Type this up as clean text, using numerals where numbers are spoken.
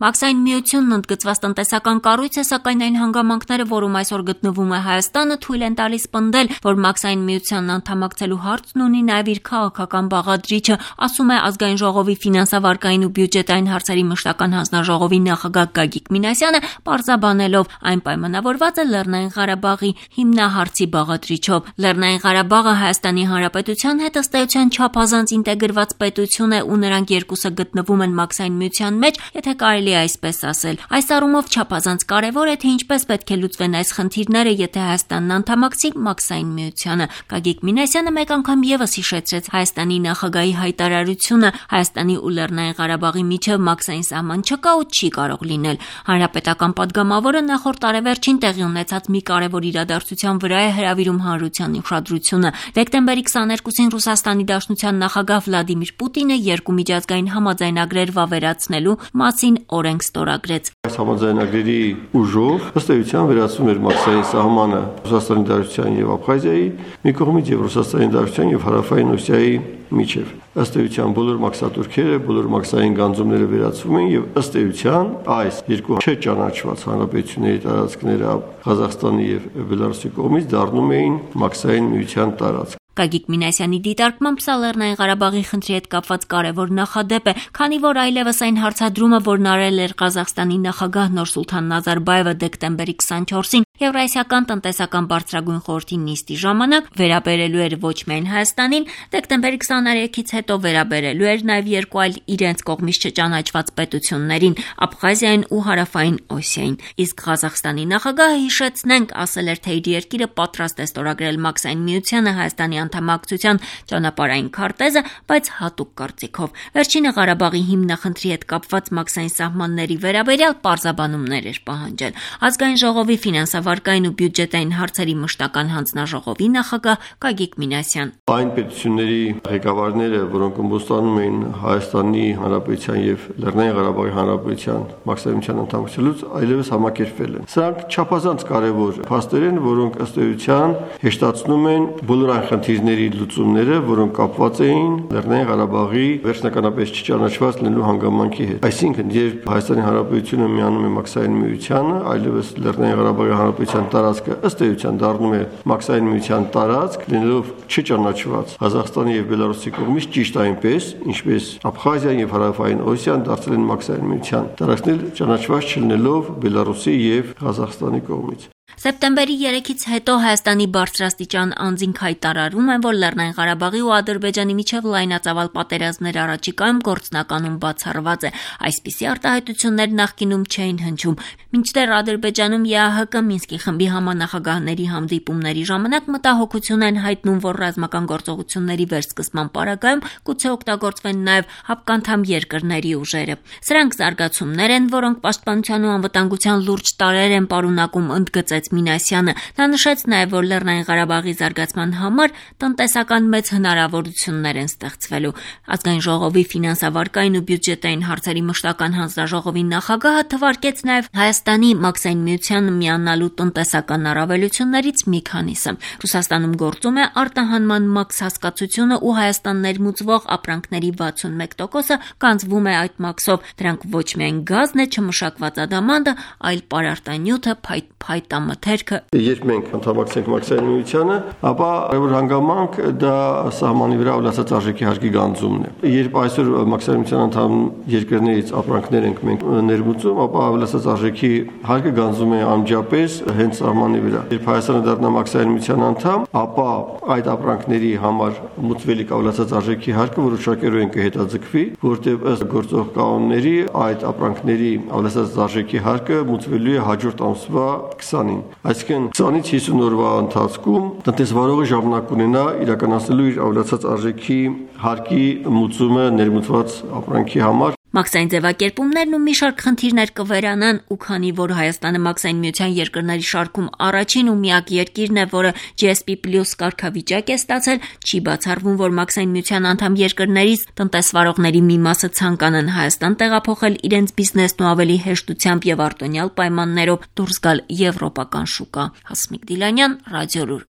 Մաքսային միությունն ընդգծված տնտեսական կառույց է, սակայն այն հանգամանքները, որում այսօր գտնվում է Հայաստանը, թույլ են տալիս պնդել, որ Մաքսային միությանն անդամակցելու հարցն ունի նաև իր քաղաքական բաղադրիչը, ասում է Ազգային ժողովի ֆինանսավարկային ու բյուջետային հարցերի մշտական հանձնաժողովի նախագահ Գագիկ Մինասյանը, պարզաբանելով այն պայմանավորված է Լեռնային Ղարաբաղի հիմնահարցի բաղադրիչով։ Լեռնային Ղարաբաղը Հայաստանի Հանրապետության հետ ըստ էության չափազանց ինտեգրված պետություն է ու նրանք երկուսը գտնվում են Մաքսային միության մեջ, եթե կարելի է այսպես ասել։ Այս առումով չափազանց կարևոր է, թե ինչպես պետք է լուծվեն այս խնդիրները, եթե Հայաստանն անդամակցի Մաքսային միությանը։ Գագիկ Մինասյանը մեկ անգամ եւս հիշեցրեց Հայաստանի նախագահի հայտարարությունը Հայաստանի ու Լեռնային Ղարաբաղի միջև մաքսային սահման չկա ու չի կարող լինել։ Հանրապետական պատգամավորը նախորդ տարեվերջին տեղի ունեցած մի կարևոր իրադարձության վրա է հրավիրում հանրության ուշադրությունը։ Դեկտեմբերի 22-ին Ռուսաստանի Դաշնության նախագահ Վլադիմիր Պուտինը երկու միջազգային համաձայնագրեր վավերացնելու մասին օրենք ստորագրեց։ Այս համաձայնագրերի ուժով ըստ էության վերացում էր մաքսային սահմանը Ռուսաստանի Դաշնության եւ Աբխազիայի մի կողմից եւ Ռուսաստանի Դաշնության եւ Հարավային Օսիայի միջև։ Ըստ էության բոլոր մաքսատուրքերը, բոլոր մաքսային գանձումները վերացվում են եւ ըստ էության այս երկու չճանաչված հանրապետությունների տարածքները Ղազախստանի եւ Բելարուսի կողմից դառնում էին մաքսային միության տարածք։ Գագիկ Մինասյանի դիտարկմամբ սա Լեռնային Ղարաբաղի խնդրի հետ կապված կարևոր նախադեպ է, քանի որ այլևս այն հարցադրումը, որն արել էր Ղազախստանի նախագահ Նուրսուլթան Նազարբաևը դեկտեմբերի 24-ին Եվրասիական տնտեսական բարձրագույն խորհրդի նիստի ժամանակ, վերաբերելու էր ոչ միայն Հայաստանին, դեկտեմբերի 23-ից հետո վերաբերելու էր նաև երկու այլ իրենց կողմից չճանաչված պետություններին՝ Աբխազիային ու Հարավային Օսիային։ Իսկ Ղազախստանի նախագահը, հիշեցնենք, ասել էր, թե իր երկիրը պատրաստ է ստորագրել Մաքսային միությանը Հայաստանի անդամակցության ճանապարհային քարտեզը, բայց հատուկ կարծիքով։ Վերջինը Ղարաբաղի հիմնախնդրի հետ կապված մաքսային սահմանների վերաբերյալ պարզաբանումներ էր պահանջել։ Ազգային ժողովի ֆինանսավարկային ու բյուջետային հարցերի մշտական հանձնաժողովի նախագահ Գագիկ Մինասյան։ Այն պետությունների ղեկավարները, որոնք ըմբոստանում էին Հայաստանի Հանրապետության եւ Լեռնային Ղարաբաղի Հանրապետության մաքսային անդամակցելուց, այլևս համակերպվել են։ Սրանք չափազանց կարևոր փաստեր են, որոնք ըստ էության հեշտացնում են բոլոր այն խնդիրների լուծումները, որոնք կապված էին Լեռնային Ղարաբաղի վերջնականապես չճանաչված լինելու հանգամանքի հետ։ Այսինքն, երբ Հայաստանի Հանրապետությունը միանում է մաքսային միությանը, այլևս Լեռնային Ղարաբաղի Հանրապետության տարածքը ըստ էության դառնում է մաքսային միության տարածք, լինելով չճանաչված Ղազախստանի եւ Բելարուսի կողմից ճիշտ այնպես, ինչպես Աբխազիան եւ Հարավային Օսիան դարձել են մաքսային միության տարածքներ ճանաչված չլինելով Բելարուսի եւ Ղազախստանի կողմից։ Սեպտեմբերի 3-ից հետո Հայաստանի բարձրաստիճան անձինք հայտարարում են, որ Լեռնային Ղարաբաղի ու Ադրբեջանի միջև լայնածավալ պատերազմներ առաջիկայում գործնականում բացառված է։ Այսպիսի արտահայտություններ նախկինում չէին հնչում, մինչդեռ Ադրբեջանում ԵԱՀԿ Մինսկի խմբի համանախագահների հանդիպումների ժամանակ մտահոգություն են հայտնում, որ ռազմական գործողությունների վերսկսման պարագայում գուցե օգտագործվեն նաև հապկանդամ երկրների ուժերը։ Սրանք զարգացումներ են, որոնք պաշտպանության ու անվտանգության լուրջ տարրեր են պարունակում, ընդգծեց Մինասյանը։ Նա նշեց նաև, որ Լեռնային Ղարաբաղի զարգացման համար տնտեսական մեծ հնարավորություններ են ստեղծվելու։ Ազգային ժողովի ֆինանսավարկային ու բյուջետային հարցերի մշտական հանձնաժողովի նախագահը թվարկեց նաև Հայաստանի մաքսային միությանը միանալու տնտեսական առավելություններից մի քանիսը։ Ռուսաստանում գործում է արտահանման մաքս հասկացությունը ու Հայաստան ներմուծվող ապրանքների 61%-ը գանձվում է այդ մաքսով։ Դրանք ոչ միայն գազն է, չմշակված ադամանդը, այլ պարարտանյութը, փայտամթերքը։ Երբ մենք անդամակցենք մաքսային միությանը, ապա որ հանգամանք դա սահմանի վրա ավելացած արժեքի հարկի գանձումն է։ Երբ այսօր մաքսային միության անդամ երկրներից ապրանքներ ենք մենք ներմուծում, ապա ավելացած արժեքի հարկը գանձում է անմիջապես հենց սահմանի վրա։ Երբ Հայաստանը դառնա մաքսային միության անդամ, ապա այդ ապրանքների համար մուծվելիք ավելացած արժեքի հարկը որոշակերով կհետաձգվի, որտեղ ըստ գործող կանոնների այդ ապրանքների ավելացած արժեքի հարկը մուծվելու է հաջորդ ամսվա 20-ին։ Այսինքն 20-ից 50 օրվա ընթացքում տնտեսվարողը ժամանակ ունենա իրականացնելու իր ավելացած արժեքի հարկի մուծումը ներմուծված ապրանքի համար։ Մաքսային ձևակերպումներն ու մի շարք խնդիրներ կվերանան, ու քանի որ Հայաստանը մաքսային միության երկրների շարքում առաջին ու միակ երկիրն է, որը GSP+ կարգավիճակ է ստացել, չի բացառվում, որ մաքսային միության անդամ երկրներից տնտեսվարողների մի մասը ցանկանան Հայաստան տեղափոխել իրենց բիզնեսն ու ավելի հեշտությամբ եւ արտոնյալ պայմաններով դուրս գալ եվրոպական շուկա։ Հասմիկ Դիլանյան, Ռադիոլուր։